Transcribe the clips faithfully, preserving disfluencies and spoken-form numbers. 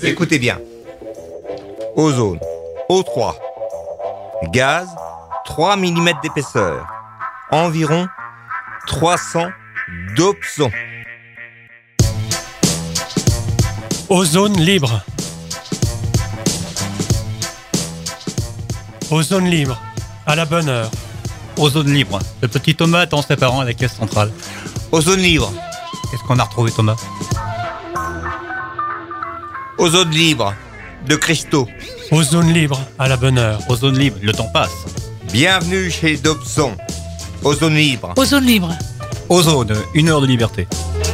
Écoutez bien. Ozone, O trois. Gaz, trois millimètres d'épaisseur. Environ trois cents dopsons. Ozone libre. Ozone libre, à la bonne heure. Ozone libre. Le petit Thomas attend ses parents à la caisse centrale. Ozone libre. Qu'est-ce qu'on a retrouvé, Thomas? Ozone libre. De cristaux. Ozone libre, à la bonne heure. Ozone libre, le temps passe. Bienvenue chez Dobson. Ozone libre. Ozone libre. Ozone, une heure de liberté.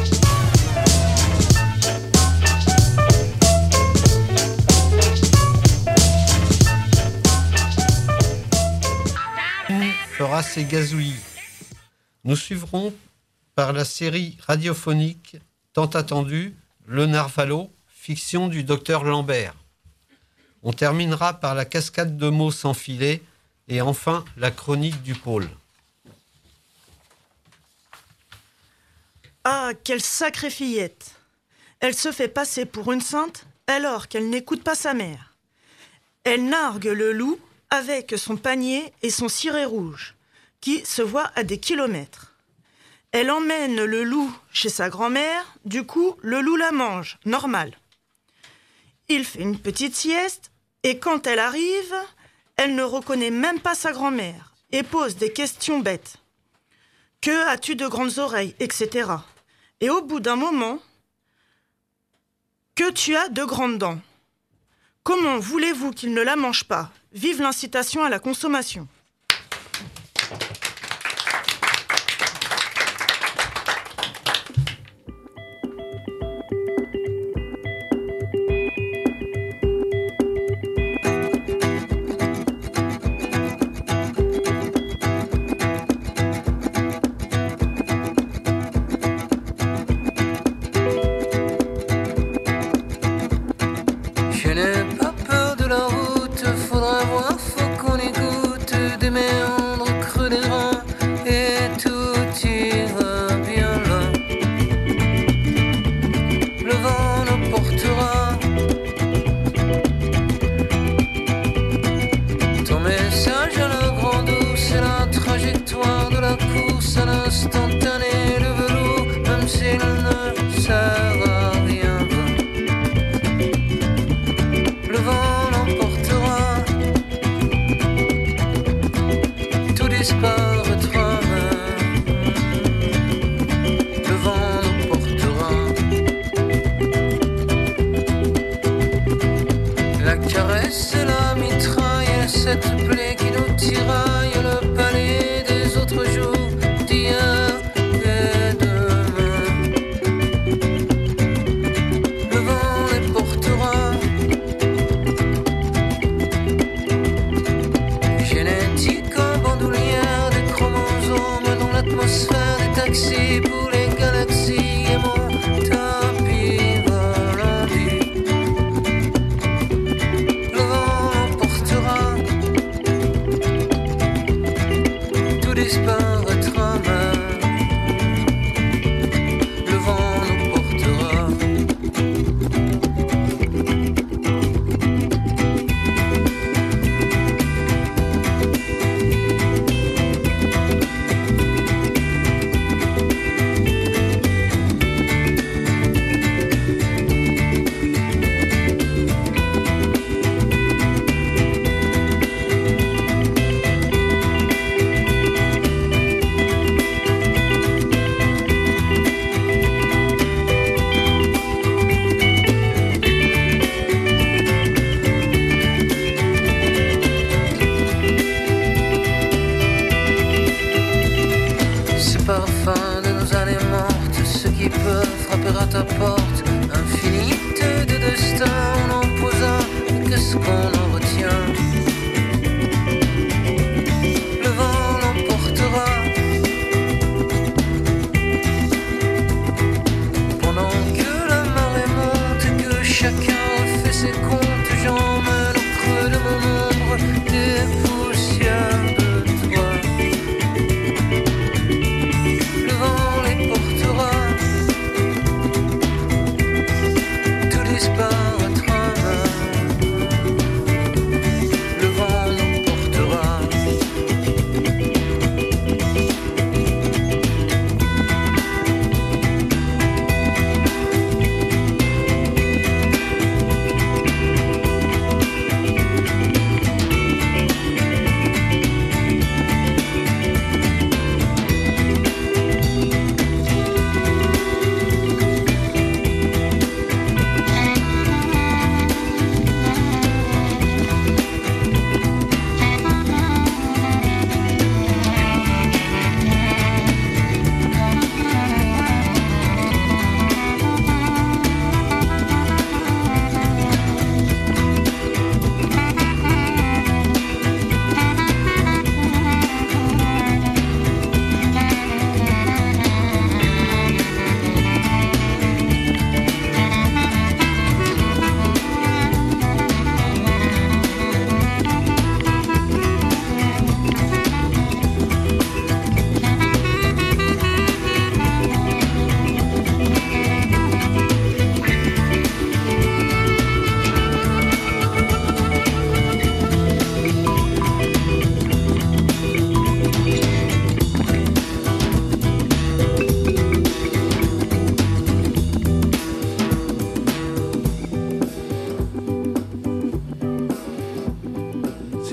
Fera ses gazouillis. Nous suivrons par la série radiophonique tant attendue Le Narvalo, fiction du docteur Lambert. On terminera par la cascade de mots sans filet et enfin la chronique du pôle. Ah, quelle sacrée fillette! Elle se fait passer pour une sainte alors qu'elle n'écoute pas sa mère. Elle nargue le loup avec son panier et son ciré rouge, qui se voit à des kilomètres. Elle emmène le loup chez sa grand-mère, du coup, le loup la mange, normal. Il fait une petite sieste, et quand elle arrive, elle ne reconnaît même pas sa grand-mère, et pose des questions bêtes. Que as-tu de grandes oreilles, et cetera. Et au bout d'un moment, que tu as de grandes dents. Comment voulez-vous qu'il ne la mange pas? Vive l'incitation à la consommation. Disparaîtra.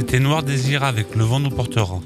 Tes noirs désirs avec le vent nous portera.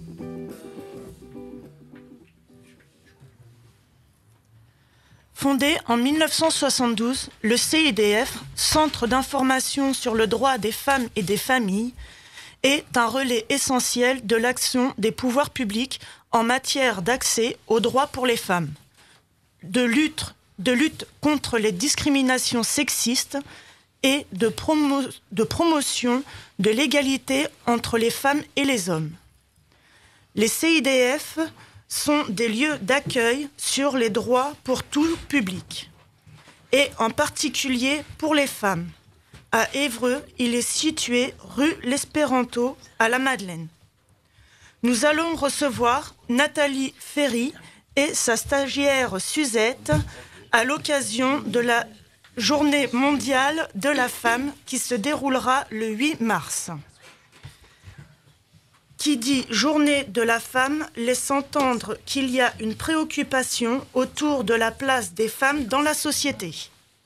Fondé en mille neuf cent soixante-douze, le C I D F, Centre d'information sur le droit des femmes et des familles, est un relais essentiel de l'action des pouvoirs publics en matière d'accès aux droits pour les femmes, de lutte, de lutte contre les discriminations sexistes et de, promo- de promotion de l'égalité entre les femmes et les hommes. Les C I D F sont des lieux d'accueil sur les droits pour tout public, et en particulier pour les femmes. À Évreux, il est situé rue l'Espéranto, à la Madeleine. Nous allons recevoir Nathalie Ferry et sa stagiaire Suzette à l'occasion de la Journée mondiale de la femme qui se déroulera le huit mars. Qui dit Journée de la femme laisse entendre qu'il y a une préoccupation autour de la place des femmes dans la société.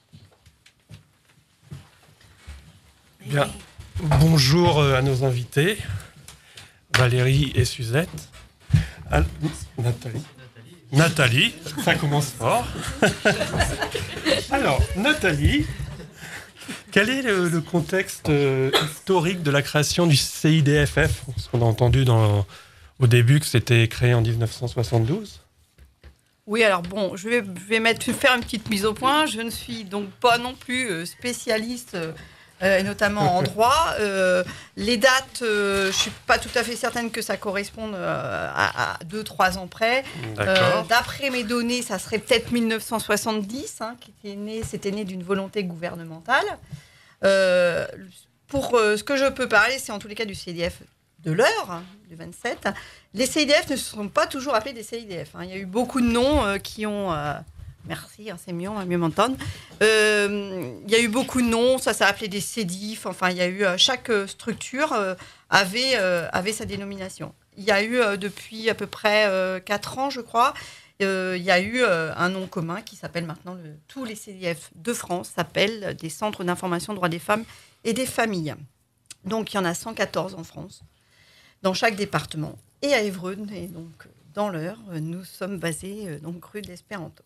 Bien. Bonjour à nos invités, Valérie et Suzette. Al- Nathalie. Nathalie, ça commence fort. Alors, Nathalie, quel est le, le contexte euh, historique de la création du C I D F F ? Parce qu'on a entendu dans, au début que c'était créé en dix-neuf cent soixante-douze. Oui, alors bon, je vais, je vais mettre, faire une petite mise au point. Je ne suis donc pas non plus spécialiste, euh, notamment en droit. Euh, les dates, euh, je ne suis pas tout à fait certaine que ça corresponde euh, à, à deux trois ans près. Euh, d'après mes données, ça serait peut-être mille neuf cent soixante-dix, hein, qui était né, c'était né d'une volonté gouvernementale. Euh, pour euh, ce que je peux parler, c'est en tous les cas du C I D F de l'heure, hein, du vingt-sept. Les C I D F ne se sont pas toujours appelés des C I D F. Hein. Il y a eu beaucoup de noms euh, qui ont... Euh, merci, hein, c'est mieux, on va mieux m'entendre. Euh, il y a eu beaucoup de noms, ça s'est appelé des C E D I F. Enfin, il y a eu... Euh, chaque structure euh, avait, euh, avait sa dénomination. Il y a eu, euh, depuis à peu près euh, quatre ans, je crois, euh, il y a eu euh, un nom commun qui s'appelle maintenant... Le, tous les C I D F de France s'appellent des Centres d'information droits des femmes et des familles. Donc, il y en a cent quatorze en France, dans chaque département. Et à Évreux, et donc dans l'Eure, nous sommes basés euh, donc rue de l'Espéranto.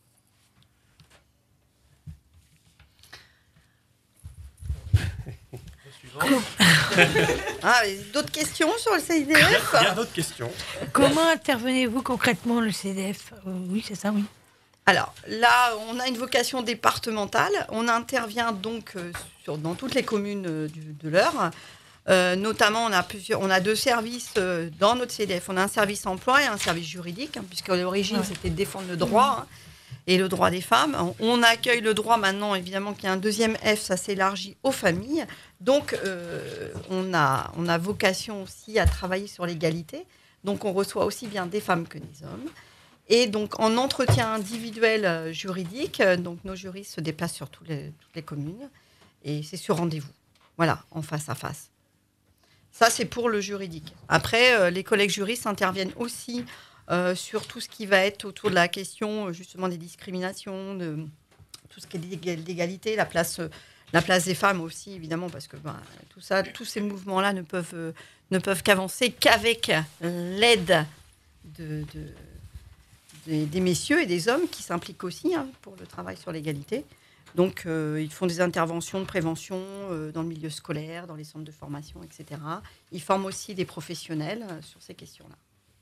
Ah, d'autres questions sur le C I D F ? Il y a d'autres questions. Comment intervenez-vous concrètement, le C I D F ? euh, Oui, c'est ça, oui. Alors là, on a une vocation départementale. On intervient donc euh, sur, dans toutes les communes euh, du, de l'Eure. Euh, notamment, on a, plusieurs, on a deux services euh, dans notre C I D F. On a un service emploi et un service juridique, hein, puisque à l'origine, ouais. c'était de défendre le droit hein, et le droit des femmes. On accueille le droit maintenant, évidemment, qu'il y a un deuxième F, ça s'élargit aux familles. Donc, euh, on, a, on a vocation aussi à travailler sur l'égalité. Donc, on reçoit aussi bien des femmes que des hommes. Et donc, en entretien individuel euh, juridique, euh, donc nos juristes se déplacent sur tous les, toutes les communes. Et c'est sur rendez-vous. Voilà, en face à face. Ça, c'est pour le juridique. Après, euh, les collègues juristes interviennent aussi euh, sur tout ce qui va être autour de la question, justement, des discriminations, de tout ce qui est l'égalité, la place, la place des femmes aussi, évidemment, parce que ben, tout ça, tous ces mouvements-là ne peuvent, euh, ne peuvent qu'avancer qu'avec l'aide de, de, des, des messieurs et des hommes qui s'impliquent aussi hein, pour le travail sur l'égalité. Donc, euh, ils font des interventions de prévention euh, dans le milieu scolaire, dans les centres de formation, et cetera. Ils forment aussi des professionnels euh, sur ces questions-là.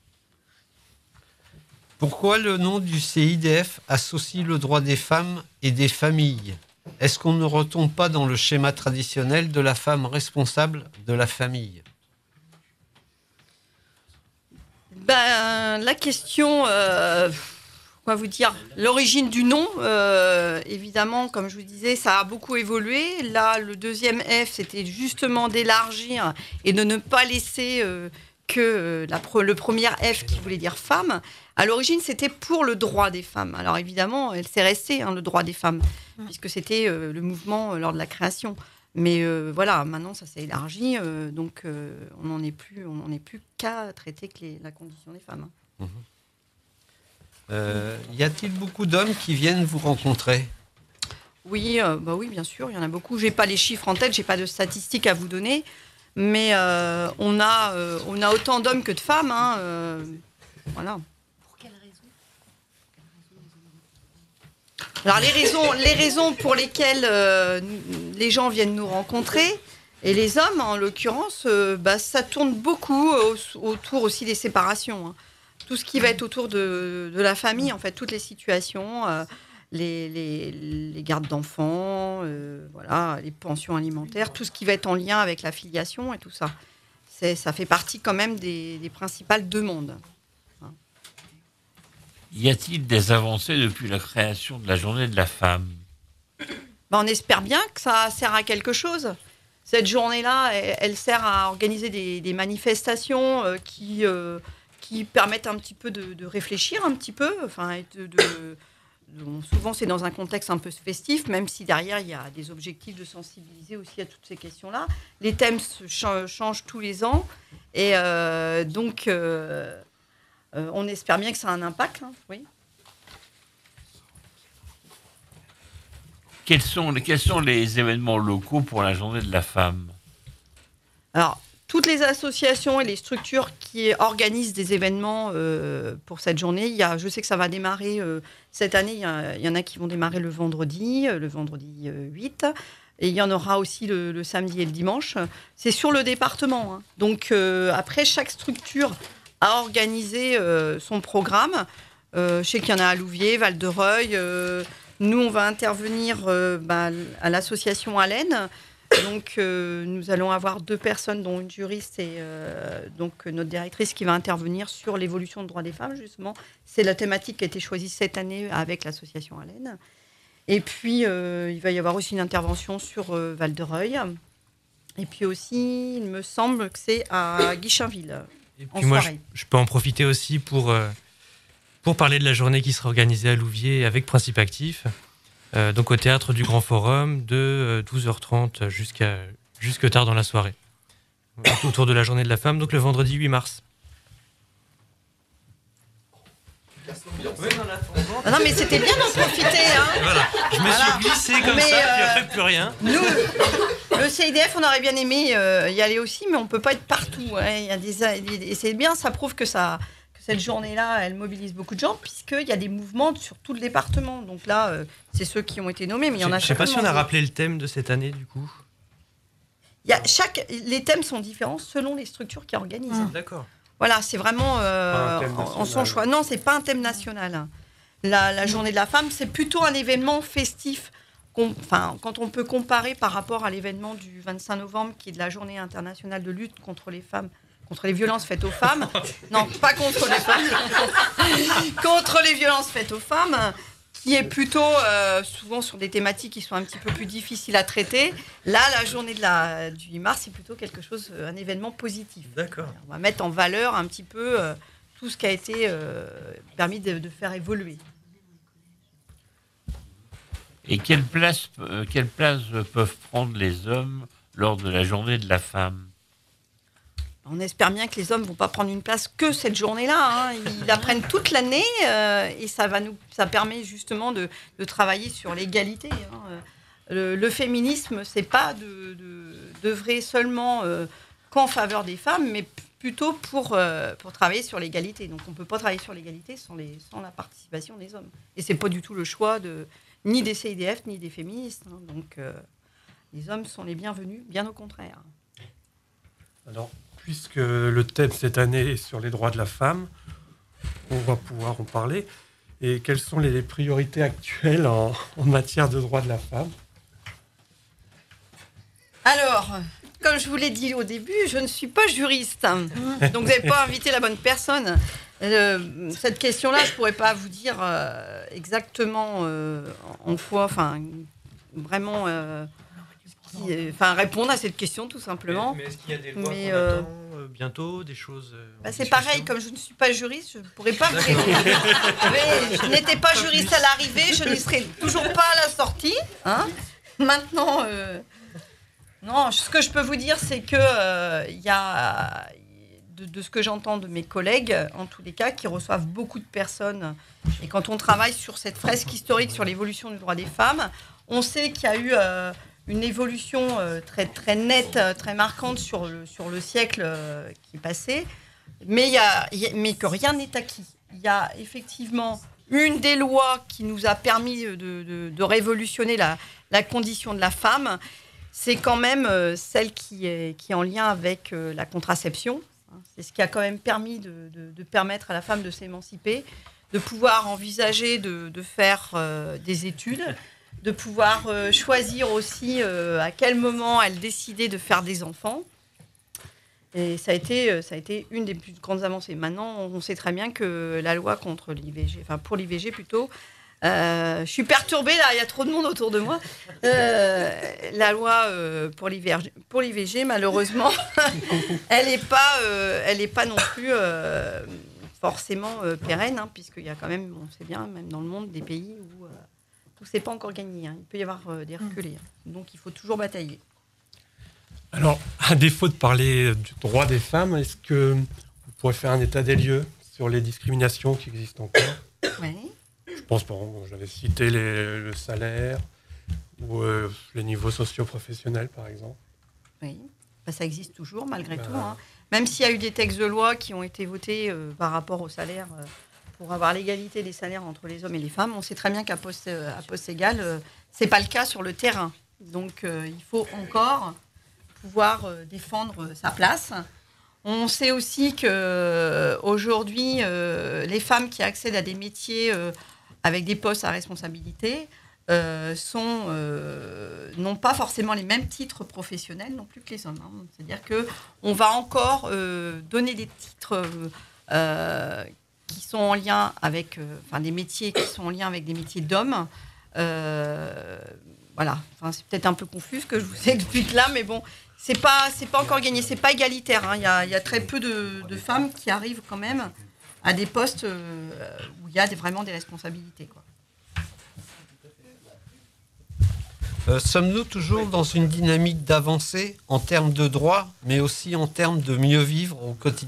Pourquoi le nom du C I D F associe le droit des femmes et des familles ? Est-ce qu'on ne retombe pas dans le schéma traditionnel de la femme responsable de la famille ? Ben, la question... Euh Quoi vous dire ? L'origine du nom, euh, évidemment, comme je vous disais, ça a beaucoup évolué. Là, le deuxième F, c'était justement d'élargir et de ne pas laisser euh, que euh, la, le premier F qui voulait dire femme. À l'origine, c'était pour le droit des femmes. Alors évidemment, elle s'est restée, hein, le droit des femmes, puisque c'était euh, le mouvement euh, lors de la création. Mais euh, voilà, maintenant, ça s'est élargi. Euh, donc, euh, on n'en est plus, on n'en est plus qu'à traiter que les, la condition des femmes. Hein. Mmh. Euh, y a-t-il beaucoup d'hommes qui viennent vous rencontrer ? Oui, euh, bah oui, bien sûr, il y en a beaucoup. Je n'ai pas les chiffres en tête, je n'ai pas de statistiques à vous donner. Mais euh, on, a, euh, on a autant d'hommes que de femmes. Hein, euh, voilà. Pour quelle raison ? Alors les raisons, les raisons pour lesquelles euh, les gens viennent nous rencontrer, et les hommes en l'occurrence, euh, bah, ça tourne beaucoup au, autour aussi des séparations. Hein. Tout ce qui va être autour de, de la famille, en fait, toutes les situations, euh, les, les, les gardes d'enfants, euh, voilà, les pensions alimentaires, tout ce qui va être en lien avec la filiation et tout ça. C'est, ça fait partie quand même des, des principales demandes. Y a-t-il des avancées depuis la création de la journée de la femme ? Ben, on espère bien que ça sert à quelque chose. Cette journée-là, elle, elle sert à organiser des, des manifestations euh, qui, euh, qui permettent un petit peu de, de réfléchir un petit peu. Enfin, de, de, de, bon, souvent, c'est dans un contexte un peu festif, même si derrière, il y a des objectifs de sensibiliser aussi à toutes ces questions-là. Les thèmes se ch- changent tous les ans. Et euh, donc... Euh, Euh, on espère bien que ça a un impact, hein, oui. Quels sont, quels sont les événements locaux pour la journée de la femme ? Alors, toutes les associations et les structures qui organisent des événements euh, pour cette journée, il y a, je sais que ça va démarrer euh, cette année, il y, a, il y en a qui vont démarrer le vendredi, euh, le vendredi euh, huit, et il y en aura aussi le, le samedi et le dimanche. C'est sur le département. Hein. Donc, euh, après, chaque structure a organisé euh, son programme. Euh, je sais qu'il y en a à Louviers, Val-de-Reuil. Euh, nous, on va intervenir euh, bah, à l'association Allen. Donc, euh, nous allons avoir deux personnes, dont une juriste et euh, donc notre directrice qui va intervenir sur l'évolution des droits des femmes, justement. C'est la thématique qui a été choisie cette année avec l'association Allen. Et puis, euh, il va y avoir aussi une intervention sur euh, Val-de-Reuil. Et puis aussi, il me semble que c'est à Guichainville. Et puis moi, je, je peux en profiter aussi pour, euh, pour parler de la journée qui sera organisée à Louviers avec Principe Actif, euh, donc au Théâtre du Grand Forum, de euh, douze heures trente jusqu'à, jusque tard dans la soirée, autour de la journée de la femme, donc le vendredi huit mars. Ah non, mais c'était bien d'en profiter. Hein. Voilà, je me voilà. suis glissé comme mais ça, euh, puis après plus rien. Nous, le C I D F, on aurait bien aimé euh, y aller aussi, mais on ne peut pas être partout. Hein. Il y a des, et c'est bien, ça prouve que, ça, que cette journée-là, elle mobilise beaucoup de gens, puisqu'il y a des mouvements sur tout le département. Donc là, euh, c'est ceux qui ont été nommés, mais il y en a. Je ne sais pas si on a rappelé le thème de cette année, du coup. Il y a chaque, les thèmes sont différents selon les structures qui organisent. Mmh. D'accord. Voilà, c'est vraiment euh, en, en son choix. Non, c'est pas un thème national. La, la journée de la femme, c'est plutôt un événement festif. Enfin, quand on peut comparer par rapport à l'événement du vingt-cinq novembre, qui est de la journée internationale de lutte contre les femmes, contre les violences faites aux femmes. Non, pas contre les femmes. Contre les violences faites aux femmes, qui est plutôt euh, souvent sur des thématiques qui sont un petit peu plus difficiles à traiter. Là, la journée de la, du huit mars, c'est plutôt quelque chose, un événement positif. D'accord. On va mettre en valeur un petit peu euh, tout ce qui a été euh, permis de, de faire évoluer. Et quelle place, euh, quelle place peuvent prendre les hommes lors de la journée de la femme ? On espère bien que les hommes ne vont pas prendre une place que cette journée-là. Hein. Ils la prennent toute l'année euh, et ça, va nous, ça permet justement de, de travailler sur l'égalité. Hein. Le, le féminisme, ce n'est pas de, de, d'œuvrer seulement euh, qu'en faveur des femmes, mais plutôt pour, euh, pour travailler sur l'égalité. Donc on ne peut pas travailler sur l'égalité sans, les, sans la participation des hommes. Et ce n'est pas du tout le choix de, ni des C I D F, ni des féministes. Hein. Donc euh, les hommes sont les bienvenus, bien au contraire. Alors, puisque le thème cette année est sur les droits de la femme, on va pouvoir en parler. Et quelles sont les priorités actuelles en, en matière de droits de la femme ? Alors, comme je vous l'ai dit au début, je ne suis pas juriste. Donc, vous n'avez pas invité la bonne personne. Euh, cette question-là, je ne pourrais pas vous dire euh, exactement euh, en quoi, enfin, vraiment... Euh, Enfin, répondre à cette question, tout simplement. Mais, mais est-ce qu'il y a des lois mais, qu'on euh, attend euh, bientôt, des choses euh, bah, c'est pareil, comme je ne suis pas juriste, je ne pourrais pas vous répondre. Mais je n'étais pas juriste à l'arrivée, je n'y serai toujours pas à la sortie. Hein. Maintenant, euh, non, ce que je peux vous dire, c'est que euh, y a, de, de ce que j'entends de mes collègues, en tous les cas, qui reçoivent beaucoup de personnes, et quand on travaille sur cette fresque historique sur l'évolution du droit des femmes, on sait qu'il y a eu... Euh, une évolution euh, très, très nette, très marquante sur le, sur le siècle euh, qui est passé, mais, y a, y a, mais que rien n'est acquis. Il y a effectivement une des lois qui nous a permis de, de, de révolutionner la, la condition de la femme, c'est quand même euh, celle qui est, qui est en lien avec euh, la contraception. C'est ce qui a quand même permis de, de, de permettre à la femme de s'émanciper, de pouvoir envisager de, de faire euh, des études, de pouvoir euh, choisir aussi euh, à quel moment elle décidait de faire des enfants. Et ça a été, ça a été une des plus grandes avancées. Maintenant, on sait très bien que la loi contre l'I V G, enfin pour l'I V G plutôt, euh, je suis perturbée là, il y a trop de monde autour de moi. Euh, la loi euh, pour l'I V G, pour l'I V G, malheureusement, elle n'est pas, euh, elle est pas non plus euh, forcément euh, pérenne, hein, puisqu'il y a quand même, on sait bien, même dans le monde, des pays où, euh, où c'est pas encore gagné. Hein. Il peut y avoir euh, des reculés. Hein. Donc il faut toujours batailler. Alors, à défaut de parler du droit des femmes, est-ce que vous pourrez faire un état des lieux sur les discriminations qui existent encore ? Oui. Je pense, par exemple, j'avais cité les, le salaire ou euh, les niveaux socio-professionnels, par exemple. Oui, bah, ça existe toujours, malgré bah, tout. Hein. Même s'il y a eu des textes de loi qui ont été votés euh, par rapport au salaire, euh, pour avoir l'égalité des salaires entre les hommes et les femmes, on sait très bien qu'à poste, euh, à poste égal, euh, ce n'est pas le cas sur le terrain. Donc, euh, il faut encore pouvoir euh, défendre sa place. On sait aussi qu'aujourd'hui, euh, les femmes qui accèdent à des métiers euh, avec des postes à responsabilité euh, sont, euh, n'ont pas forcément les mêmes titres professionnels non plus que les hommes. Hein. C'est-à-dire qu'on va encore euh, donner des titres euh, qui sont en lien avec, euh, enfin des métiers qui sont en lien avec des métiers d'hommes. Euh, voilà, enfin, c'est peut-être un peu confus ce que je vous explique là, mais bon, c'est pas, c'est pas encore gagné, c'est pas égalitaire. Hein. Il y a, il y a très peu de, de femmes qui arrivent quand même à des postes euh, où il y a des, vraiment des responsabilités, quoi. Euh, sommes-nous toujours dans une dynamique d'avancée en termes de droits, mais aussi en termes de mieux vivre au quotidien ?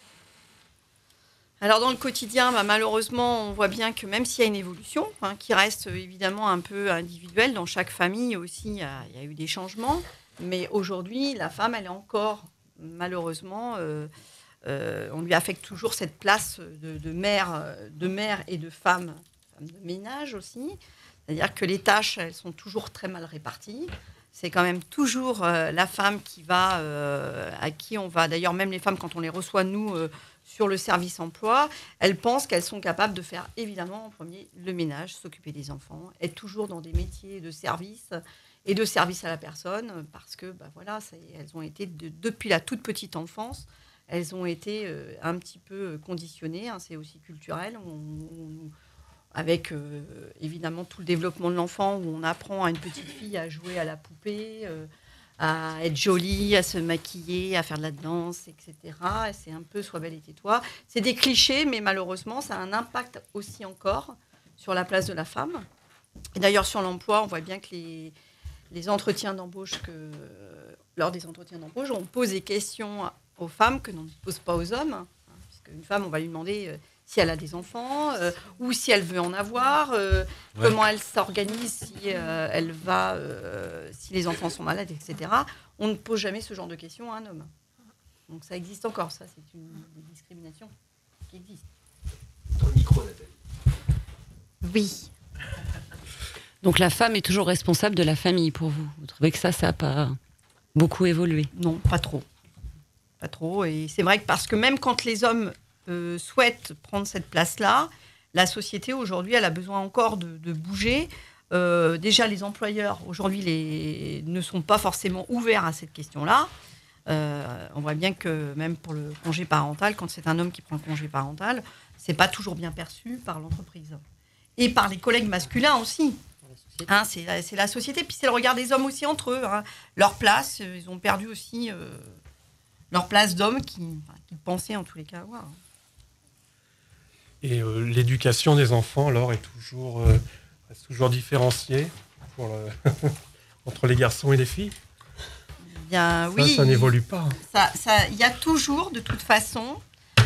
Alors dans le quotidien, bah, malheureusement, on voit bien que même s'il y a une évolution, hein, qui reste évidemment un peu individuelle, dans chaque famille aussi, il y a, il y a eu des changements. Mais aujourd'hui, la femme, elle est encore, malheureusement, euh, euh, on lui affecte toujours cette place de, de, mère, de mère et de femme, femme de ménage aussi. C'est-à-dire que les tâches, elles sont toujours très mal réparties. C'est quand même toujours euh, la femme qui va, euh, à qui on va, d'ailleurs même les femmes, quand on les reçoit, nous, euh, sur le service emploi, elles pensent qu'elles sont capables de faire, évidemment, en premier, le ménage, s'occuper des enfants, être toujours dans des métiers de service et de service à la personne, parce que, bah, voilà, ça, elles ont été, de, depuis la toute petite enfance, elles ont été euh, un petit peu conditionnées, hein, c'est aussi culturel, on, on, avec euh, évidemment tout le développement de l'enfant, où on apprend à une petite fille à jouer à la poupée, euh, à être jolie, à se maquiller, à faire de la danse, et cetera. Et c'est un peu sois belle et tais-toi. C'est des clichés, mais malheureusement, ça a un impact aussi encore sur la place de la femme. Et d'ailleurs, sur l'emploi, on voit bien que les, les entretiens d'embauche, que, lors des entretiens d'embauche, on pose des questions aux femmes que l'on ne pose pas aux hommes. Hein, parce qu'une femme, on va lui demander euh, si elle a des enfants, euh, ou si elle veut en avoir, euh, ouais. comment elle s'organise, si euh, elle va, euh, si les enfants sont malades, et cetera. On ne pose jamais ce genre de questions à un homme. Donc ça existe encore, ça, c'est une, une discrimination qui existe. Dans le micro, Nathalie. Oui. Donc la femme est toujours responsable de la famille pour vous. Vous trouvez que ça, ça n'a pas beaucoup évolué ? Non, pas trop. Pas trop. Et c'est vrai que parce que même quand les hommes euh, souhaitent prendre cette place-là, la société aujourd'hui, elle a besoin encore de, de bouger. Euh, déjà, les employeurs aujourd'hui les, ne sont pas forcément ouverts à cette question-là. Euh, on voit bien que même pour le congé parental, quand c'est un homme qui prend le congé parental, c'est pas toujours bien perçu par l'entreprise et par les collègues masculins aussi. Hein, c'est, c'est la société, puis c'est le regard des hommes aussi entre eux. Hein. Leur place, ils ont perdu aussi euh, leur place d'hommes qui, enfin, qui pensaient en tous les cas avoir. Et euh, l'éducation des enfants, alors, est toujours, euh, est toujours différenciée pour le entre les garçons et les filles ? Bien, ça, oui, ça n'évolue pas. Ça, ça, il y a toujours, de toute façon,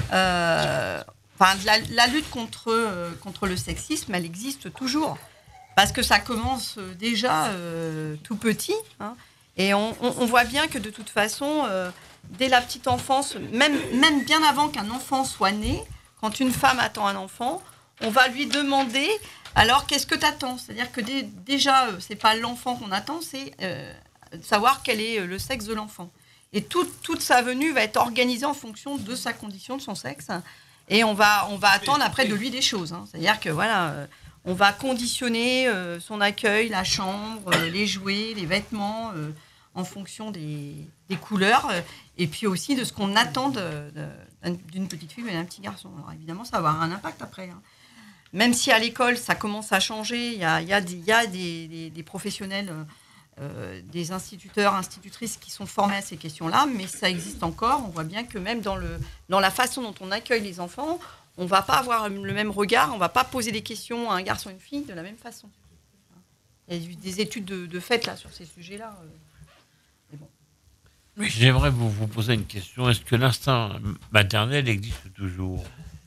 euh, enfin, la, la lutte contre, euh, contre le sexisme, elle existe toujours. parce que ça commence déjà euh, tout petit. Hein, et on, on, on voit bien que de toute façon, euh, dès la petite enfance, même, même bien avant qu'un enfant soit né, quand une femme attend un enfant, on va lui demander, alors qu'est-ce que tu attends ? C'est-à-dire que dé, déjà, euh, c'est pas l'enfant qu'on attend, c'est euh, savoir quel est le sexe de l'enfant. Et tout, toute sa venue va être organisée en fonction de sa condition, de son sexe. Et on va, on va attendre après de lui des choses. Hein. C'est-à-dire que voilà, euh, on va conditionner euh, son accueil, la chambre, euh, les jouets, les vêtements, euh, en fonction des, des couleurs, euh, et puis aussi de ce qu'on attend de, de, d'une petite fille et d'un petit garçon. Alors évidemment, ça va avoir un impact après. Hein. Même si à l'école, ça commence à changer, il y a, y a, des, y a des, des, des professionnels, euh, des instituteurs, institutrices qui sont formés à ces questions-là, mais ça existe encore. On voit bien que même dans, le, dans la façon dont on accueille les enfants, on ne va pas avoir le même regard, on ne va pas poser des questions à un garçon et une fille de la même façon. Il y a des études de, de fait là, sur ces sujets-là. Mais bon. Oui, j'aimerais vous, vous poser une question. Est-ce que l'instinct maternel existe toujours ?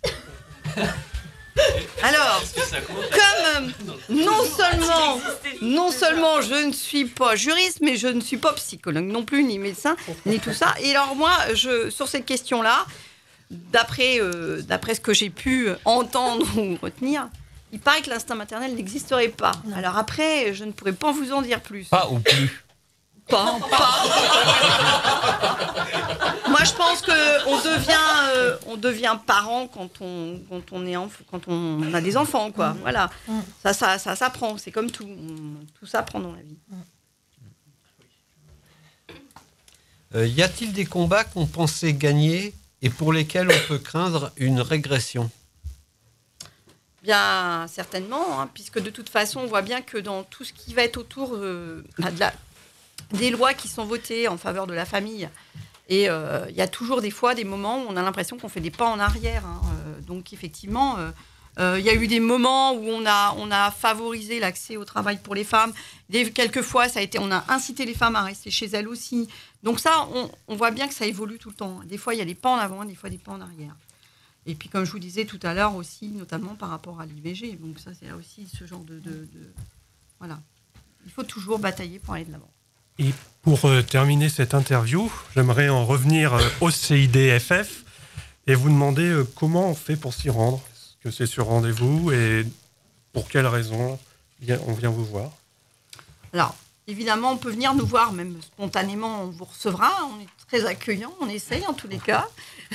Alors, comme euh, non seulement, non seulement je ne suis pas juriste, mais je ne suis pas psychologue non plus, ni médecin, ni tout ça. Et alors moi, je, sur cette question-là, d'après, euh, d'après ce que j'ai pu entendre ou retenir, il paraît que l'instinct maternel n'existerait pas. Alors après, je ne pourrais pas vous en dire plus. Pas ou plus. Pas, pas. Moi, je pense qu'on devient, euh, on devient parent quand on, quand on est enf- quand on a des enfants, quoi. Voilà. Ça, ça, ça s'apprend. C'est comme tout. Tout s'apprend dans la vie. Euh, y a-t-il des combats qu'on pensait gagner et pour lesquels on peut craindre une régression ? Bien, certainement, hein, puisque de toute façon, on voit bien que dans tout ce qui va être autour euh, de la, des lois qui sont votées en faveur de la famille, et il euh, y a toujours des fois des moments où on a l'impression qu'on fait des pas en arrière. Hein, euh, donc effectivement, il euh, euh, y a eu des moments où on a, on a favorisé l'accès au travail pour les femmes. Des, quelquefois, ça a été, on a incité les femmes à rester chez elles aussi. Donc ça, on, on voit bien que ça évolue tout le temps. Des fois, il y a des pas en avant, des fois des pas en arrière. Et puis, comme je vous disais tout à l'heure aussi, notamment par rapport à l'I V G. Donc ça, c'est aussi ce genre de, de, de... Voilà. Il faut toujours batailler pour aller de l'avant. Et pour euh, terminer cette interview, j'aimerais en revenir euh, au C I D F F et vous demander euh, comment on fait pour s'y rendre. Est-ce que c'est sur rendez-vous et pour quelles raisons on vient vous voir ? Alors, évidemment, on peut venir nous voir, même spontanément, on vous recevra. On est très accueillants, on essaye en tous les cas.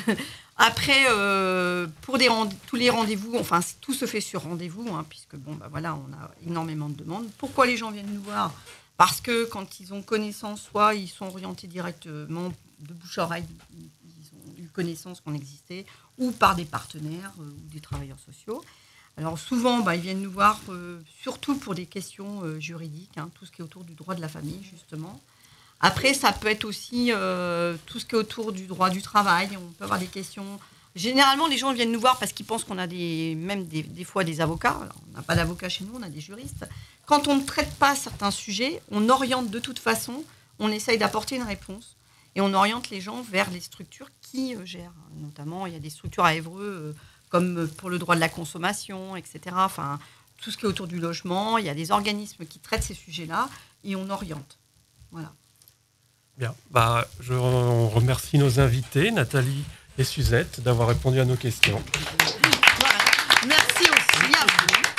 Après, euh, pour des rend- tous les rendez-vous, enfin, tout se fait sur rendez-vous, hein, puisque, bon, bah voilà, on a énormément de demandes. Pourquoi les gens viennent nous voir ? Parce que quand ils ont connaissance, soit ils sont orientés directement de bouche à oreille, ils ont eu connaissance qu'on existait, ou par des partenaires euh, ou des travailleurs sociaux. Alors souvent, bah, ils viennent nous voir euh, surtout pour des questions euh, juridiques, hein, tout ce qui est autour du droit de la famille, justement. Après, ça peut être aussi euh, tout ce qui est autour du droit du travail. On peut avoir des questions. Généralement, les gens viennent nous voir parce qu'ils pensent qu'on a des, même des, des fois des avocats. Alors, on n'a pas d'avocats chez nous, on a des juristes. Quand on ne traite pas certains sujets, on oriente de toute façon, on essaye d'apporter une réponse et on oriente les gens vers les structures qui euh, gèrent. Notamment, il y a des structures à Évreux, euh, comme pour le droit de la consommation, et cetera. Enfin, tout ce qui est autour du logement. Il y a des organismes qui traitent ces sujets-là et on oriente. Voilà. Bien, bah, je remercie nos invités, Nathalie et Suzette, d'avoir répondu à nos questions. Voilà. Merci aussi à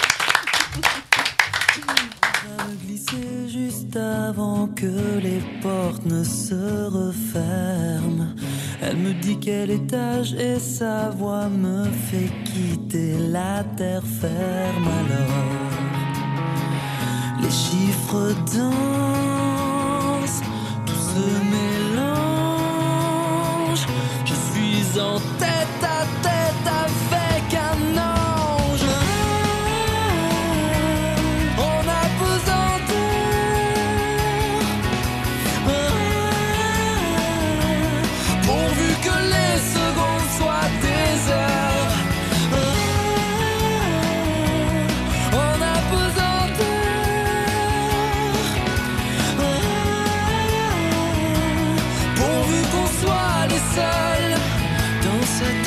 vous. Elle glissait juste avant que les portes ne se referment. Elle me dit quel étage et sa voix me fait quitter la terre ferme. Alors, les chiffres dansent, se mélange. Je suis en tête à tête avec un ange. On a besoin d'eux, pourvu que les secondes soient des heures. On a besoin pourvu qu'on soit les seuls dans cette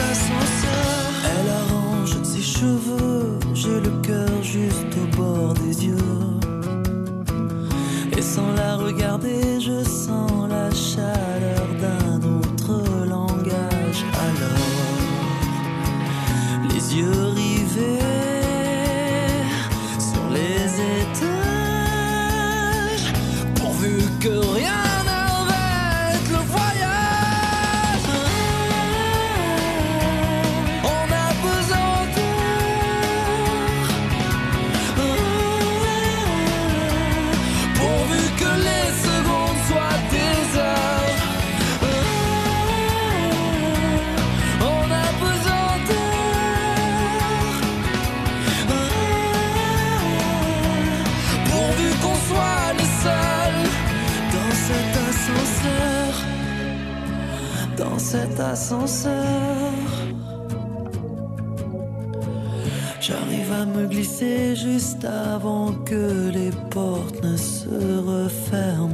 ascenseur, dans cet ascenseur. J'arrive à me glisser juste avant que les portes ne se referment.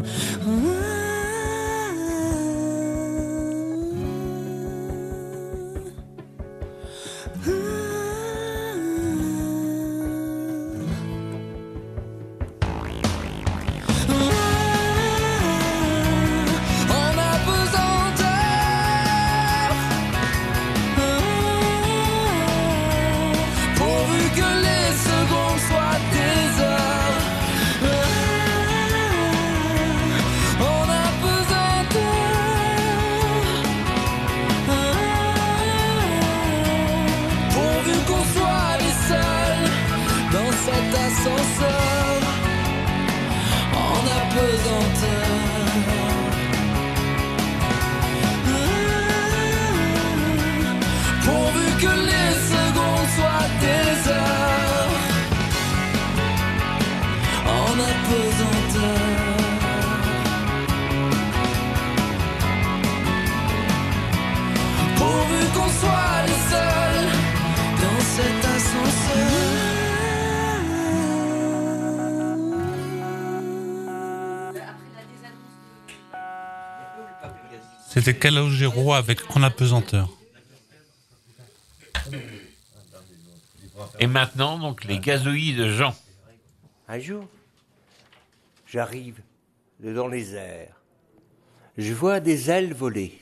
C'était Calogero avec En apesanteur. Et maintenant, donc, les gazoïdes de Jean. Un jour, j'arrive dans les airs. Je vois des ailes voler.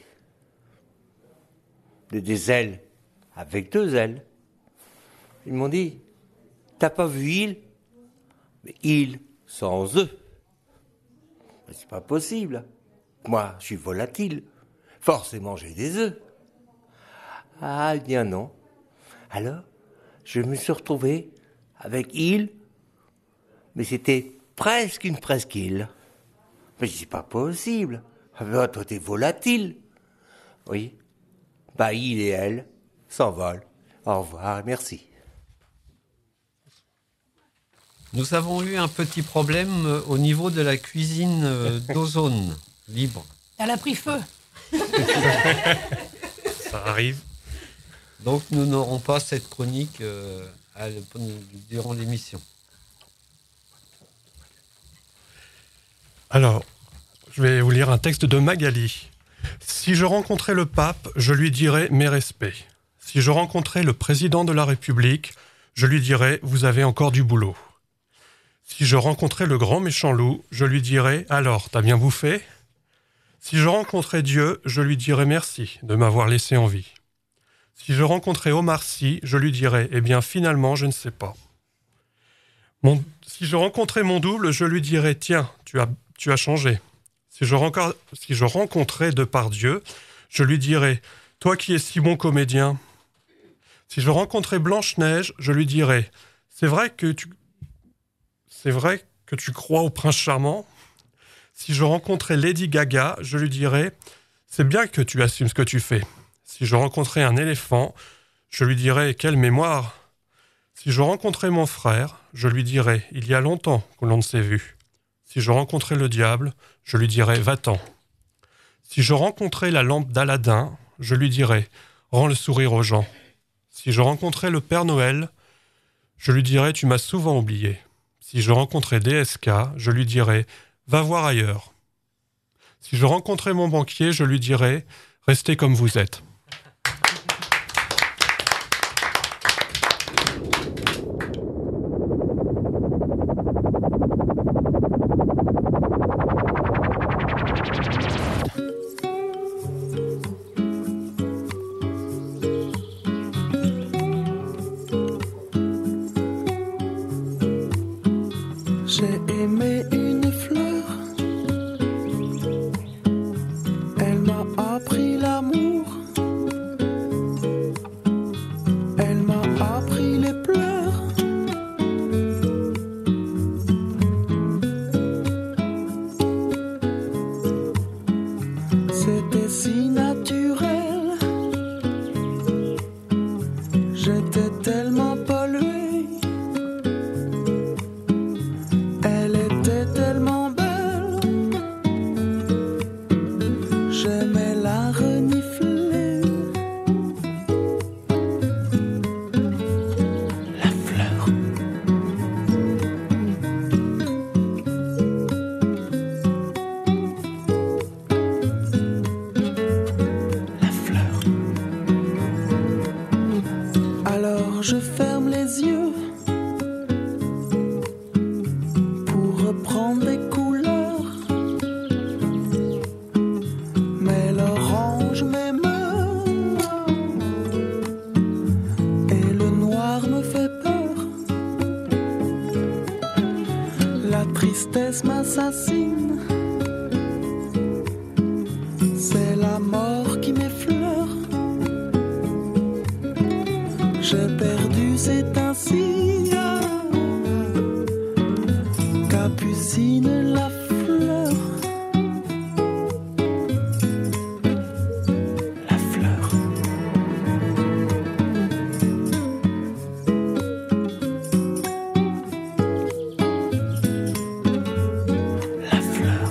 Des, des ailes avec deux ailes. Ils m'ont dit, t'as pas vu il? Mais il sans eux. Mais c'est pas possible. Moi, je suis volatile. Forcément, j'ai des œufs. Ah, bien non. Alors, je me suis retrouvé avec il, mais c'était presque une presqu'île. Mais c'est pas possible. Ah ben, toi, t'es volatile. Oui. Bah, il et elle s'envolent. Au revoir et merci. Nous avons eu un petit problème au niveau de la cuisine d'Ozone libre. Elle a pris feu. Ça arrive. Donc nous n'aurons pas cette chronique euh, à, durant l'émission. Alors, je vais vous lire un texte de Magali. Si je rencontrais le pape, je lui dirais mes respects. Si je rencontrais le président de la République, je lui dirais vous avez encore du boulot. Si je rencontrais le grand méchant loup, je lui dirais alors, t'as bien bouffé ? Si je rencontrais Dieu, je lui dirais merci de m'avoir laissé en vie. Si je rencontrais Omar Sy, je lui dirais eh bien finalement je ne sais pas. Mon, si je rencontrais mon double, je lui dirais tiens, tu as, tu as changé. Si je, renca- si je rencontrais Depardieu, je lui dirais toi qui es si bon comédien. Si je rencontrais Blanche-Neige, je lui dirais c'est vrai que tu, c'est vrai que tu crois au prince charmant. Si je rencontrais Lady Gaga, je lui dirais « C'est bien que tu assumes ce que tu fais ». Si je rencontrais un éléphant, je lui dirais « Quelle mémoire ». Si je rencontrais mon frère, je lui dirais « Il y a longtemps que l'on ne s'est vu ». Si je rencontrais le diable, je lui dirais « Va-t'en ». Si je rencontrais la lampe d'Aladin, je lui dirais « Rends le sourire aux gens ». Si je rencontrais le Père Noël, je lui dirais « Tu m'as souvent oublié ». Si je rencontrais D S K, je lui dirais « Va voir ailleurs. » Si je rencontrais mon banquier, je lui dirais « Restez comme vous êtes. » J'ai aimé une fleur, elle m'a appris l'amour, elle m'a appris les pleurs. C'était si naturel, j'étais tellement pollué. Elle était tellement belle, m'assassine. C'est la mort qui m'effleure. J'ai perdu, c'est ainsi. Capucine la fleur. La fleur. La fleur.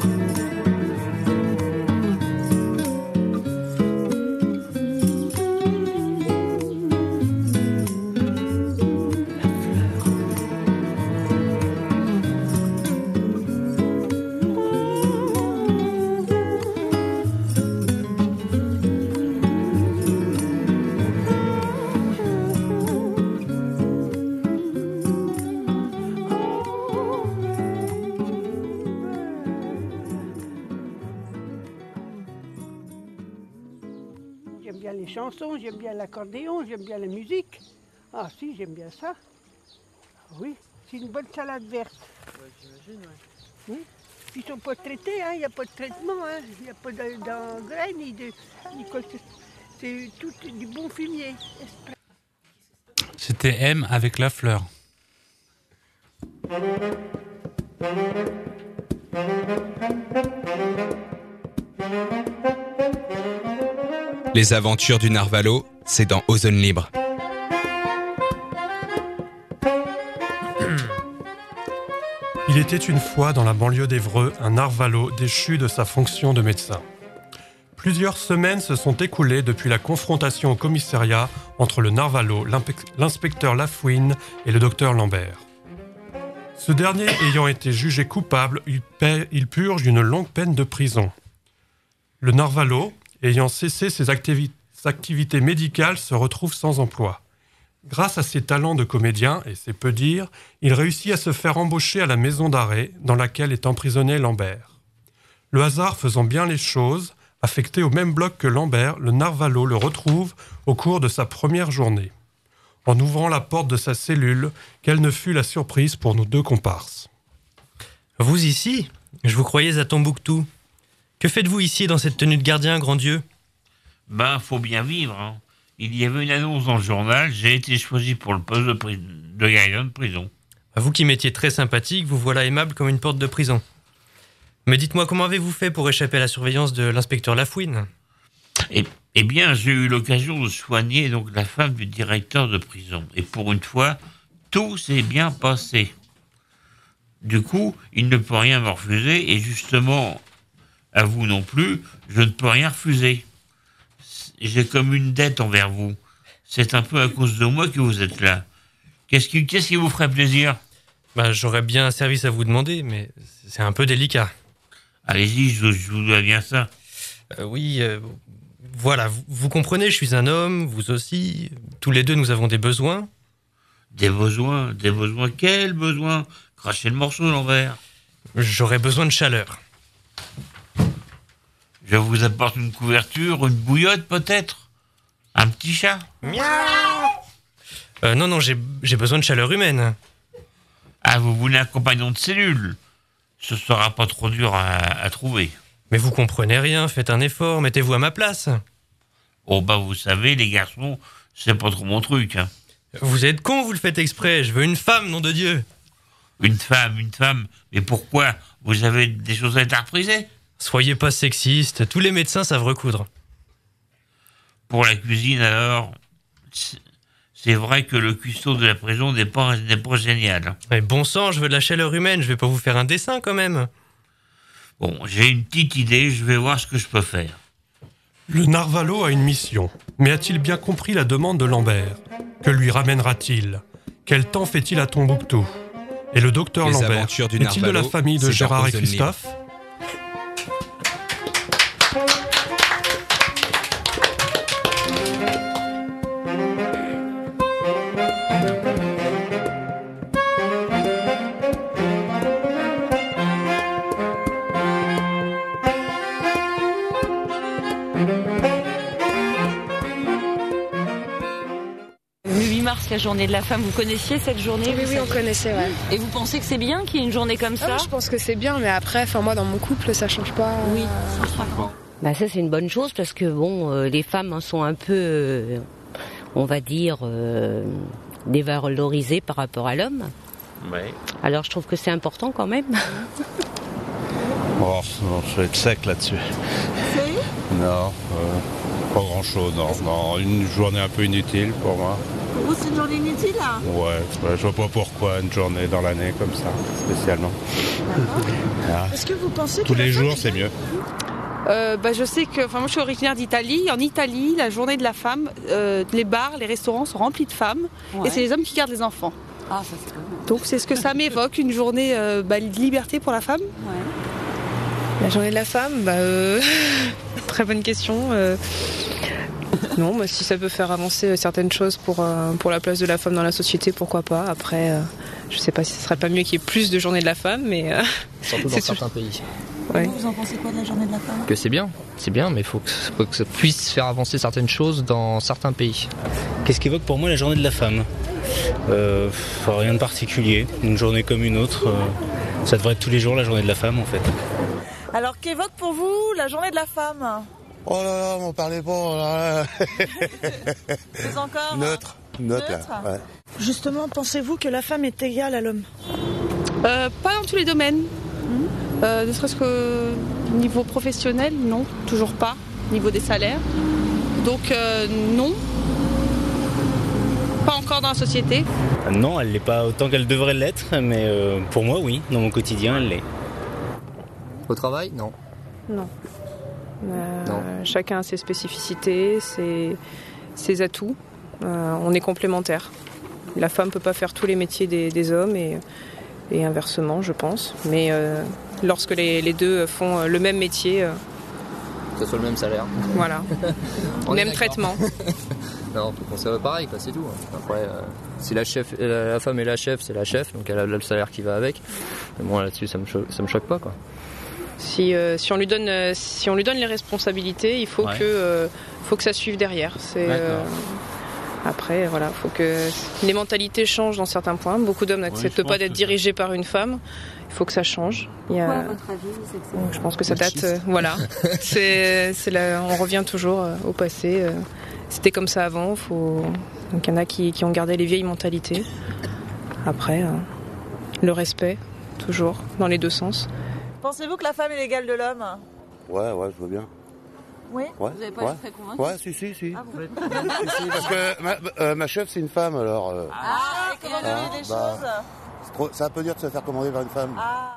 J'aime bien les chansons, j'aime bien l'accordéon, j'aime bien la musique. Ah si, j'aime bien ça. Oui, c'est une bonne salade verte. Ouais, j'imagine, ouais. Oui. Ils ne sont pas traités, hein, il n'y a pas de traitement, hein. Il n'y a pas de- d'engrais ni de... ni quoi que ce- C'est tout du bon fumier. C'était M avec la fleur. Les aventures du Narvalo, c'est dans Ozone Libre. Il était une fois dans la banlieue d'Évreux un narvalo déchu de sa fonction de médecin. Plusieurs semaines se sont écoulées depuis la confrontation au commissariat entre le narvalo, l'impe- l'inspecteur Lafouine et le docteur Lambert. Ce dernier ayant été jugé coupable, il, paie- il purge une longue peine de prison. Le narvalo, ayant cessé ses activi- ses activités médicales, se retrouve sans emploi. Grâce à ses talents de comédien, et c'est peu dire, il réussit à se faire embaucher à la maison d'arrêt dans laquelle est emprisonné Lambert. Le hasard faisant bien les choses, affecté au même bloc que Lambert, le narvalo le retrouve au cours de sa première journée. En ouvrant la porte de sa cellule, quelle ne fut la surprise pour nos deux comparses. Vous ici? Je vous croyais à Tombouctou. Que faites-vous ici dans cette tenue de gardien, grand Dieu? Ben, faut bien vivre. Hein. Il y avait une annonce dans le journal, j'ai été choisi pour le poste de, pri- de gardien de prison. Vous qui m'étiez très sympathique, vous voilà aimable comme une porte de prison. Mais dites-moi, comment avez-vous fait pour échapper à la surveillance de l'inspecteur Lafouine? Eh, eh bien, j'ai eu l'occasion de soigner donc la femme du directeur de prison. Et pour une fois, tout s'est bien passé. Du coup, il ne peut rien me refuser, et justement, à vous non plus, je ne peux rien refuser. J'ai comme une dette envers vous. C'est un peu à cause de moi que vous êtes là. Qu'est-ce qui, qu'est-ce qui vous ferait plaisir? Bah, j'aurais bien un service à vous demander, mais c'est un peu délicat. Allez-y, je, je vous dois bien ça. Euh, oui, euh, voilà, vous, vous comprenez, je suis un homme, vous aussi. Tous les deux, nous avons des besoins. Des besoins? Des besoins? Quels besoins? Crachez le morceau, Lambert. J'aurais besoin de chaleur. Je vous apporte une couverture, une bouillotte peut-être? Un petit chat? Euh, non, non, j'ai j'ai besoin de chaleur humaine. Ah, vous voulez un compagnon de cellule? Ce sera pas trop dur à, à trouver. Mais vous comprenez rien, faites un effort, mettez-vous à ma place. Oh bah vous savez, les garçons, c'est pas trop mon truc. Hein. Vous êtes con, vous le faites exprès, je veux une femme, nom de Dieu. Une femme, une femme, mais pourquoi? Vous avez des choses à interpriser? Soyez pas sexiste, tous les médecins savent recoudre. Pour la cuisine alors, c'est- c'est vrai que le cuistot de la prison n'est pas, n'est pas génial. Hein. Mais bon sang, je veux de la chaleur humaine, je vais pas vous faire un dessin quand même. Bon, j'ai une petite idée, je vais voir ce que je peux faire. Le narvalo a une mission, mais a-t-il bien compris la demande de Lambert? Que lui ramènera-t-il? Quel temps fait-il à Tombouctou? Et le docteur Les Lambert, aventures du est-il de la Narvalo, famille de c'est dans Gérard et Ozone Libre. Christophe? Oui, oui, mars, la journée de la femme. Vous connaissiez cette journée? Oui, oui, on connaissait, ouais. Et vous pensez que c'est bien qu'il y ait une journée comme ça? Ah, je pense que c'est bien, mais après, enfin moi, dans mon couple, ça change pas. Oui, euh... ça sera quoi? Bah ça, c'est une bonne chose parce que bon, euh, les femmes sont un peu, euh, on va dire, euh, dévalorisées par rapport à l'homme. Ouais. Alors je trouve que c'est important quand même. Oh, non, je vais être sec là-dessus. Sérieux? Non, euh, pas grand-chose, non. non. Une journée un peu inutile pour moi. Pour vous, c'est une journée inutile, là? Ouais, ouais, je vois pas pourquoi une journée dans l'année comme ça, spécialement. Ah. Est-ce que vous pensez que Tous la les femme jours, est c'est mieux. Euh, bah, je sais que, enfin, moi je suis originaire d'Italie. En Italie, la journée de la femme, euh, les bars, les restaurants sont remplis de femmes, Ouais. et c'est les hommes qui gardent les enfants. Ah, ça c'est cool. Donc c'est ce que ça m'évoque, une journée euh, bah, de liberté pour la femme. Ouais. La journée de la femme, bah, euh... très bonne question. Euh... Non, bah, si ça peut faire avancer certaines choses pour, euh, pour la place de la femme dans la société, pourquoi pas. Après, euh, je sais pas si ce serait pas mieux qu'il y ait plus de journées de la femme, mais... Euh... Surtout dans certains pays. Ouais. Vous en pensez quoi de la journée de la femme? Que c'est bien, c'est bien, mais il faut que, faut que ça puisse faire avancer certaines choses dans certains pays. Qu'est-ce qu'évoque pour moi la journée de la femme? euh, Rien de particulier, une journée comme une autre. Euh, ça devrait être tous les jours la journée de la femme en fait. Alors qu'évoque pour vous la journée de la femme? Oh là là, m'en parlez pas. Là. Plus encore? Neutre. Neutre, Neutre là. Ouais. Justement, pensez-vous que la femme est égale à l'homme? Euh, pas dans tous les domaines. Euh, ne serait-ce que niveau professionnel, non, toujours pas. Niveau des salaires. Donc euh, non. Pas encore dans la société. Non, elle l'est pas autant qu'elle devrait l'être, mais euh, pour moi oui, dans mon quotidien elle l'est. Au travail, non. Non. Euh, Non. Chacun a ses spécificités, ses, ses atouts. Euh, on est complémentaires. La femme peut pas faire tous les métiers des, des hommes et, et inversement, je pense. Mais euh, lorsque les, les deux font le même métier, euh, Que ce soit le même salaire. voilà, On est même d'accord. traitement. Non, faut conserver pareil, quoi, c'est tout. Après, euh, si la chef, la, la femme est la chef, c'est la chef, donc elle a le salaire qui va avec. Mais moi là-dessus, ça me choque, ça me choque pas, quoi. Si, euh, si, on lui donne, euh, si on lui donne les responsabilités, il faut, Ouais. que, euh, faut que ça suive derrière. C'est, euh, après, voilà, faut que les mentalités changent dans certains points. Beaucoup d'hommes n'acceptent je pas pense d'être que- dirigés par une femme. Il faut que ça change. Il y a- Pourquoi, à votre avis, c'est que c'est- Donc, je pense que ça date. Machiste. euh, voilà. c'est, c'est la- on revient toujours euh, au passé. euh, c'était comme ça avant. Faut... Donc il y en a qui, qui ont gardé les vieilles mentalités. Après, euh, le respect, toujours, dans les deux sens. Pensez-vous que la femme est l'égale de l'homme? Ouais, ouais, je veux bien. Oui. Ouais. Vous n'avez pas ouais. été très convaincu? Ouais, si, si, si. Ah, vous Si, si, parce que ma, euh, ma chef, c'est une femme, alors. euh, Ah, et comment Ah, donner des bah. choses? c'est trop- ça peut dire de se faire commander par une femme. Ah.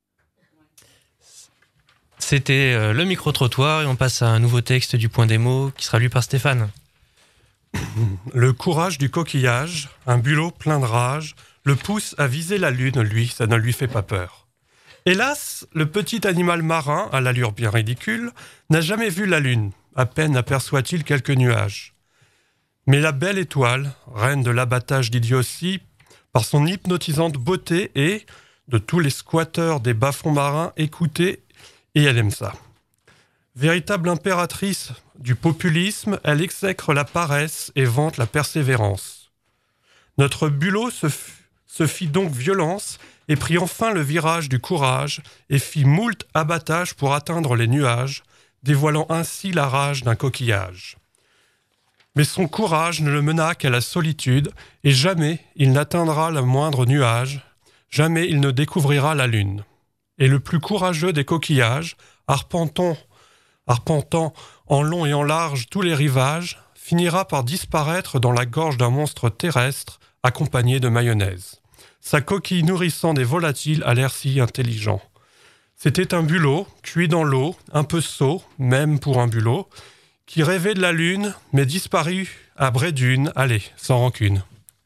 C'était euh, le micro-trottoir et on passe à un nouveau texte du Point des mots qui sera lu par Stéphane. Le courage du coquillage, un bulot plein de rage, le pousse à viser la lune, lui, ça ne lui fait pas peur. Hélas, le petit animal marin, à l'allure bien ridicule, n'a jamais vu la lune, à peine aperçoit-il quelques nuages. Mais la belle étoile, reine de l'abattage d'idiotie, par son hypnotisante beauté et, de tous les squatteurs des bas-fonds marins, écoutez, et elle aime ça. Véritable impératrice du populisme, elle exècre la paresse et vante la persévérance. Notre bulot se, f- se fit donc violence et prit enfin le virage du courage et fit moult abattages pour atteindre les nuages, dévoilant ainsi la rage d'un coquillage. Mais son courage ne le mena qu'à la solitude, et jamais il n'atteindra le moindre nuage, jamais il ne découvrira la lune. Et le plus courageux des coquillages, arpentant, arpentant en long et en large tous les rivages, finira par disparaître dans la gorge d'un monstre terrestre accompagné de mayonnaise. Sa coquille nourrissant des volatiles a l'air si intelligent. C'était un bulot, cuit dans l'eau, un peu sot, même pour un bulot, qui rêvait de la lune, mais disparut à Brédune, allez, sans rancune.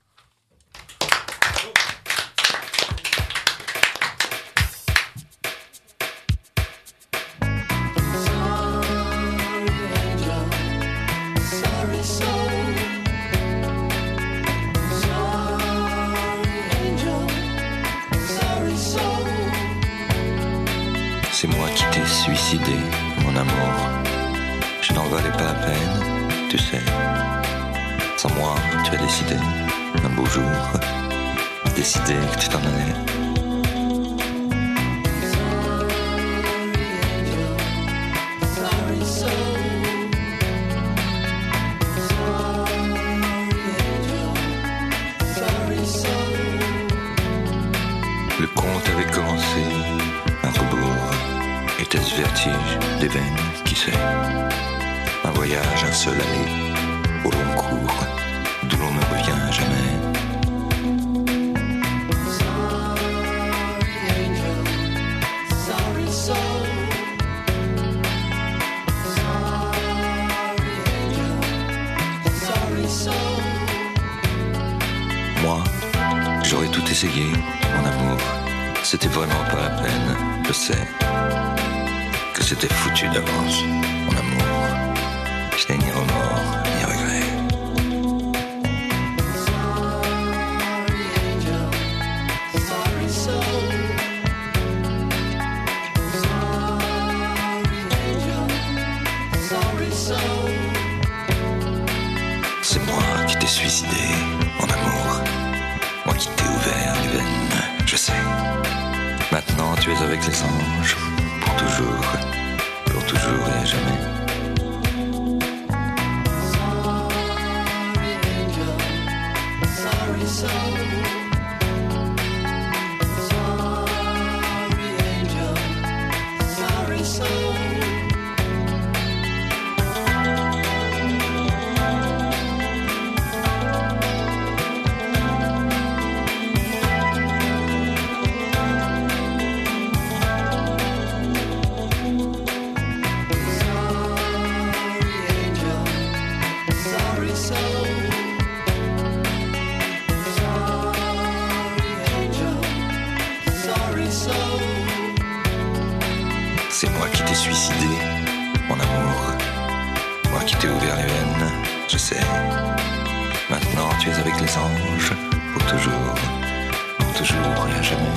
C'est moi qui t'ai suicidé, mon amour. Je n'en valais pas la peine, tu sais. Sans moi, tu as décidé, un beau jour, décidé que tu t'en allais. Le conte avait commencé, un rebours, était-ce vertige des veines, qui sait? Un voyage, un seul aller, au long cours, d'où l'on ne revient jamais. Moi, j'aurais tout essayé, mon amour. C'était vraiment pas la peine, je sais. Que c'était foutu d'avance, mon amour. Je n'ai ni remords, ni regrets. C'est moi qui t'ai suicidé, mon amour. Moi qui t'ai ouvert les veines, je sais. Maintenant tu es avec les anges, pour toujours, pour toujours et à jamais. C'est moi qui t'ai suicidé, mon amour. Moi qui t'ai ouvert les veines, je sais. Maintenant tu es avec les anges, pour toujours, pour toujours et à jamais.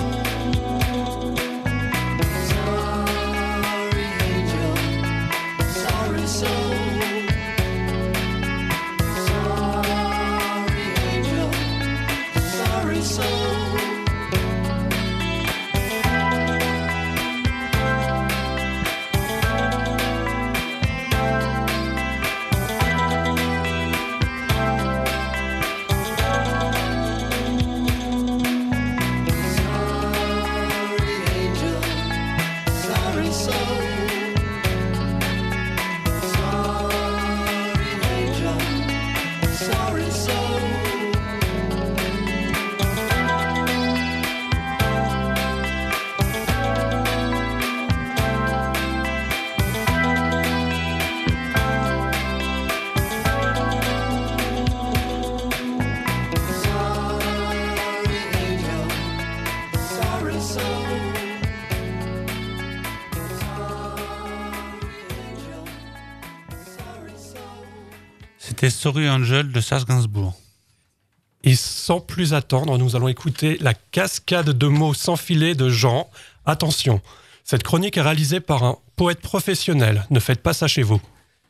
C'était Sorry Angel de Serge Gainsbourg. Et sans plus attendre, nous allons écouter la cascade de mots sans filet de Jean. Attention, cette chronique est réalisée par un poète professionnel. Ne faites pas ça chez vous.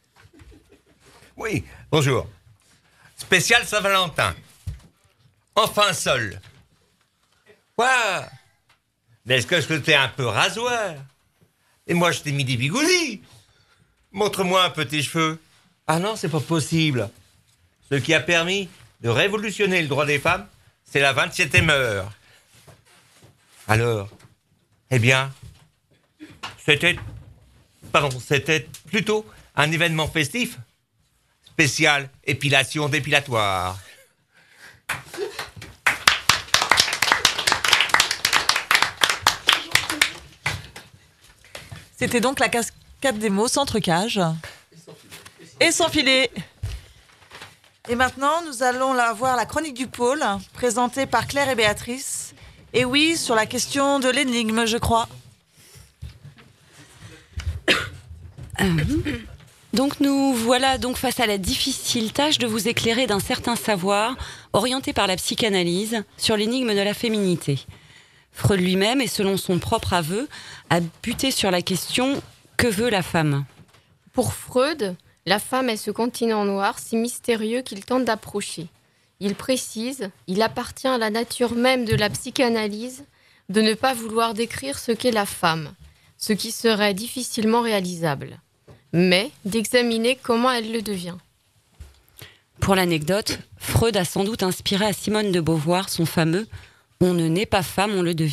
Oui, bonjour. Spécial Saint-Valentin. Enfin seul. Quoi? Mais est-ce que je t'ai un peu rasoir? Et moi, je t'ai mis des bigoudis. Montre-moi un peu tes cheveux. Ah non, c'est pas possible. Ce qui a permis de révolutionner le droit des femmes, c'est la vingt-septième heure. Alors, eh bien, c'était... Pardon, c'était plutôt un événement festif. Spécial épilation dépilatoire. C'était donc la cascade des mots sans trucage. Et sans filet. Et maintenant, nous allons la voir la chronique du pôle, présentée par Claire et Béatrice. Et oui, sur la question de l'énigme, je crois. Donc nous voilà donc face à la difficile tâche de vous éclairer d'un certain savoir, orienté par la psychanalyse, sur l'énigme de la féminité. Freud lui-même, et selon son propre aveu, a buté sur la question « Que veut la femme ?» Pour Freud, La femme est ce continent noir si mystérieux qu'il tente d'approcher. Il précise, il appartient à la nature même de la psychanalyse de ne pas vouloir décrire ce qu'est la femme, ce qui serait difficilement réalisable, mais d'examiner comment elle le devient. Pour l'anecdote, Freud a sans doute inspiré à Simone de Beauvoir son fameux « On ne naît pas femme, on le devient ».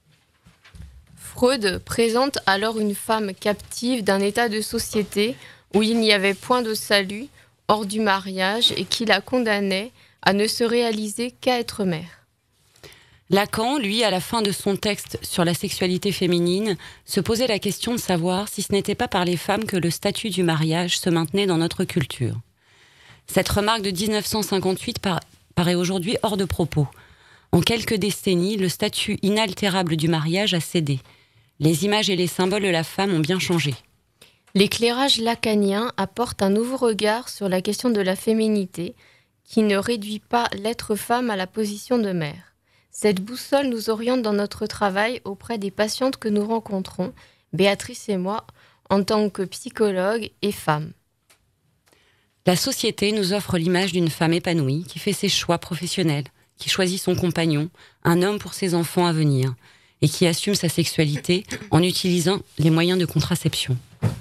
Freud présente alors une femme captive d'un état de société où il n'y avait point de salut hors du mariage et qui la condamnait à ne se réaliser qu'à être mère. Lacan, lui, à la fin de son texte sur la sexualité féminine, se posait la question de savoir si ce n'était pas par les femmes que le statut du mariage se maintenait dans notre culture. Cette remarque de dix-neuf cent cinquante-huit par- paraît aujourd'hui hors de propos. En quelques décennies, le statut inaltérable du mariage a cédé. Les images et les symboles de la femme ont bien changé. L'éclairage lacanien apporte un nouveau regard sur la question de la féminité, qui ne réduit pas l'être femme à la position de mère. Cette boussole nous oriente dans notre travail auprès des patientes que nous rencontrons, Béatrice et moi, en tant que psychologues et femmes. La société nous offre l'image d'une femme épanouie qui fait ses choix professionnels, qui choisit son compagnon, un homme pour ses enfants à venir, et qui assume sa sexualité en utilisant les moyens de contraception.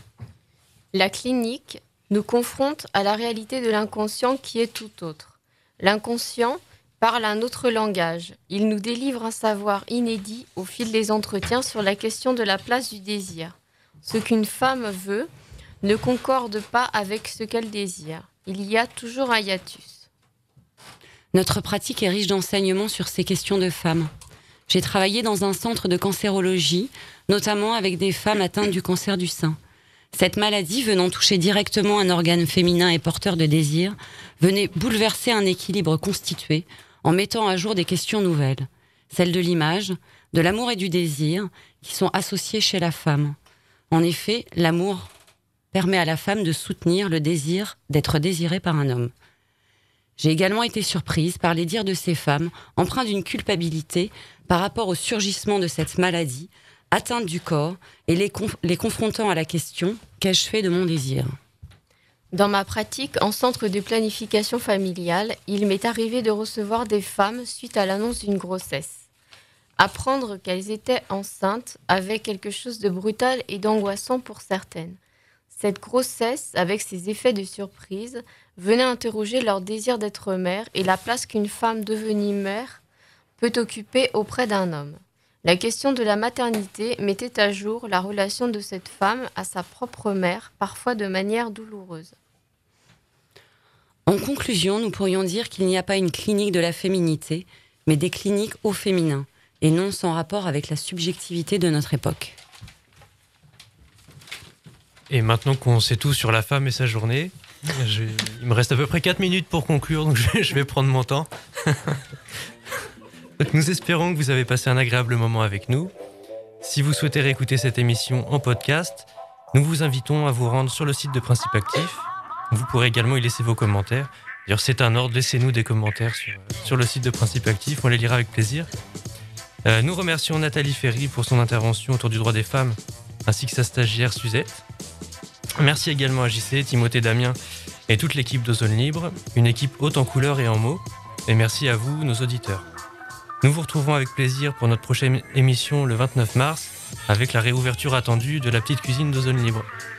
La clinique nous confronte à la réalité de l'inconscient qui est tout autre. L'inconscient parle un autre langage. Il nous délivre un savoir inédit au fil des entretiens sur la question de la place du désir. Ce qu'une femme veut ne concorde pas avec ce qu'elle désire. Il y a toujours un hiatus. Notre pratique est riche d'enseignements sur ces questions de femmes. J'ai travaillé dans un centre de cancérologie, notamment avec des femmes atteintes du cancer du sein. Cette maladie, venant toucher directement un organe féminin et porteur de désir, venait bouleverser un équilibre constitué en mettant à jour des questions nouvelles, celles de l'image, de l'amour et du désir, qui sont associées chez la femme. En effet, l'amour permet à la femme de soutenir le désir d'être désirée par un homme. J'ai également été surprise par les dires de ces femmes, empreints d'une culpabilité par rapport au surgissement de cette maladie, atteinte du corps, et les, conf- les confrontant à la question « Qu'ai-je fait de mon désir ?» Dans ma pratique en centre de planification familiale, il m'est arrivé de recevoir des femmes suite à l'annonce d'une grossesse. Apprendre qu'elles étaient enceintes avait quelque chose de brutal et d'angoissant pour certaines. Cette grossesse, avec ses effets de surprise, venait interroger leur désir d'être mère et la place qu'une femme devenue mère peut occuper auprès d'un homme. La question de la maternité mettait à jour la relation de cette femme à sa propre mère, parfois de manière douloureuse. En conclusion, nous pourrions dire qu'il n'y a pas une clinique de la féminité, mais des cliniques au féminin, et non sans rapport avec la subjectivité de notre époque. Et maintenant qu'on sait tout sur la femme et sa journée, je, il me reste à peu près quatre minutes pour conclure, donc je vais, je vais prendre mon temps. Donc nous espérons que vous avez passé un agréable moment avec nous. Si vous souhaitez réécouter cette émission en podcast, nous vous invitons à vous rendre sur le site de Principe Actif. Vous pourrez également y laisser vos commentaires. D'ailleurs, c'est un ordre, laissez-nous des commentaires sur, sur le site de Principe Actif, on les lira avec plaisir. Euh, nous remercions Nathalie Ferry pour son intervention autour du droit des femmes, ainsi que sa stagiaire Suzette. Merci également à J C, Timothée, Damien et toute l'équipe d'Ozone Libre, une équipe haute en couleurs et en mots. Et merci à vous, nos auditeurs. Nous vous retrouvons avec plaisir pour notre prochaine émission le vingt-neuf mars, avec la réouverture attendue de la petite cuisine d'Ozone Libre.